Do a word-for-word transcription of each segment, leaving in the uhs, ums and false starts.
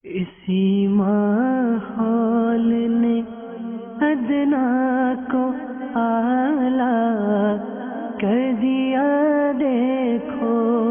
اسی ماحول نے ادنا کو اعلیٰ کر دیا دیکھو۔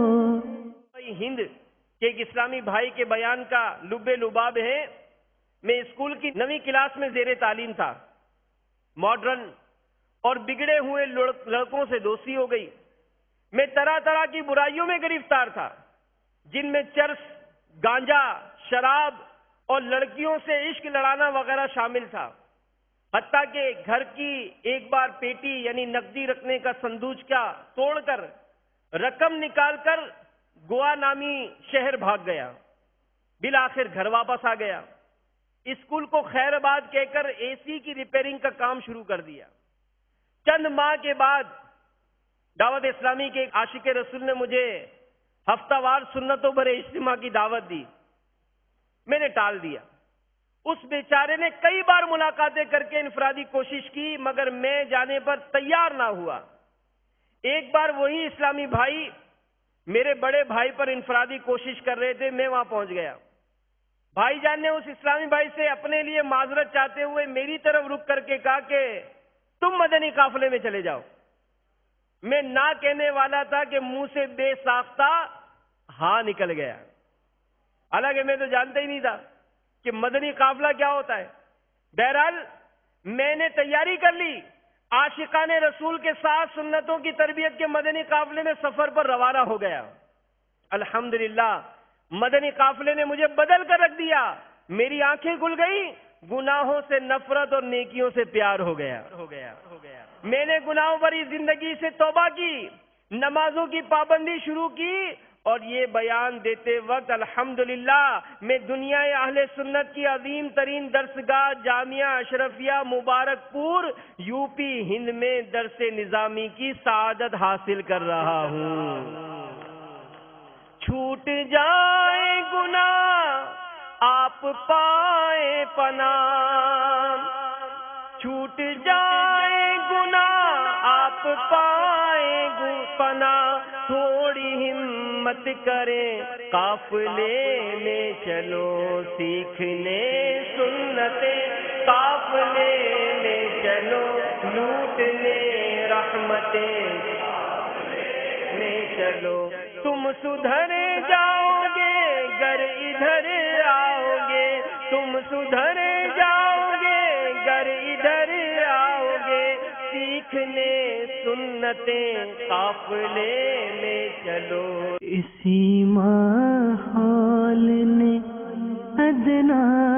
ہند کے ایک اسلامی بھائی کے بیان کا لب لباب ہے۔ میں اسکول کی نویں کلاس میں زیر تعلیم تھا۔ ماڈرن اور بگڑے ہوئے لڑکوں سے دوستی ہو گئی۔ میں طرح طرح کی برائیوں میں گرفتار تھا، جن میں چرس، گانجا، شراب اور لڑکیوں سے عشق لڑانا وغیرہ شامل تھا۔ حتیٰ کہ گھر کی ایک بار پیٹی یعنی نقدی رکھنے کا صندوق کا توڑ کر رقم نکال کر گوا نامی شہر بھاگ گیا۔ بالآخر گھر واپس آ گیا۔ اسکول کو خیر آباد کہہ کر اے سی کی ریپیئرنگ کا کام شروع کر دیا۔ چند ماہ کے بعد دعوت اسلامی کے ایک عاشق رسول نے مجھے ہفتہ وار سنتوں بھرے اجتماع کی دعوت دی۔ میں نے ٹال دیا۔ اس بیچارے نے کئی بار ملاقاتیں کر کے انفرادی کوشش کی، مگر میں جانے پر تیار نہ ہوا۔ ایک بار وہی اسلامی بھائی میرے بڑے بھائی پر انفرادی کوشش کر رہے تھے، میں وہاں پہنچ گیا۔ بھائی جان نے اس اسلامی بھائی سے اپنے لیے معذرت چاہتے ہوئے میری طرف رک کر کے کہا کہ تم مدنی قافلے میں چلے جاؤ۔ میں نہ کہنے والا تھا کہ منہ سے بے ساختہ ہاں نکل گیا۔ حالانکہ میں تو جانتا ہی نہیں تھا کہ مدنی قافلہ کیا ہوتا ہے۔ بہرحال میں نے تیاری کر لی۔ عاشقان رسول کے ساتھ سنتوں کی تربیت کے مدنی قافلے میں سفر پر روانہ ہو گیا۔ الحمدللہ مدنی قافلے نے مجھے بدل کر رکھ دیا۔ میری آنکھیں کھل گئی، گناہوں سے نفرت اور نیکیوں سے پیار ہو گیا۔ میں نے گناہوں بھری زندگی سے توبہ کی، نمازوں کی پابندی شروع کی، اور یہ بیان دیتے وقت الحمدللہ میں دنیا اہل سنت کی عظیم ترین درسگاہ جامعہ اشرفیہ مبارک پور یو پی ہند میں درس نظامی کی سعادت حاصل کر رہا ہوں۔ چھوٹ جائے گناہ آپ پائے پناہ، چھوٹ جائے گناہ آپ پائے پناہ، تھوڑی ہمت کریں قافلے میں چلو سیکھنے سنتیں، قافلے میں چلو لوٹنے رحمتیں میں چلو۔ تم سدھر جاؤ گے گر ادھر آؤ گے، تم سدھر جاؤ گے گر ادھر آؤ گے، سیکھنے سنتیں قافلے میں چلو۔ اسی ماحول نے ادنا